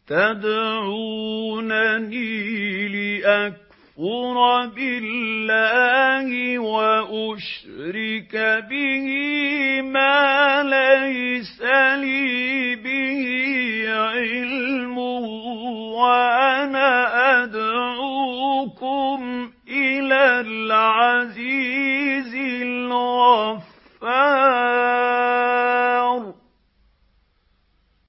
تَدْعُونَنِي لِأَكْفُرَ بِاللَّهِ وَأُشْرِكَ بِهِ مَا لَيْسَ لِي بِهِ عِلْمٌ وَأَنَا أَدْعُوكُمْ إِلَى الْعَزِيزِ